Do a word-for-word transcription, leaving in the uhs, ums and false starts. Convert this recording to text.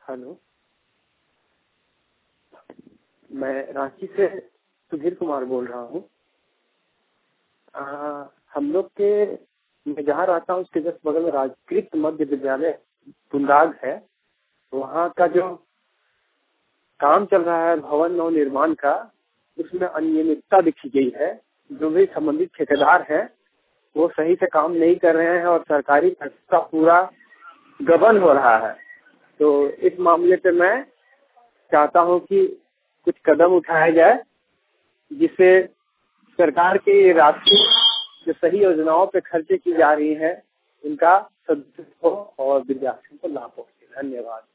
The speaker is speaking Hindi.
हेलो, मैं रांची से सुधीर कुमार बोल रहा हूँ। हम लोग के मैं जहाँ रहता हूँ उसके जस्ट बगल में राजकृत मध्य विद्यालय पुंदाग है। वहाँ का जो काम चल रहा है भवन नव निर्माण का, उसमें अनियमितता दिखी गई है। जो भी संबंधित ठेकेदार हैं वो सही से काम नहीं कर रहे हैं और सरकारी पैसा का पूरा गबन हो रहा है। तो इस मामले पे मैं चाहता हूँ कि कुछ कदम उठाया जाए जिससे सरकार की राशि जो सही योजनाओं पे खर्चे की जा रही है उनका सदुपयोग हो और विद्यार्थियों को लाभ पहुंचे। धन्यवाद।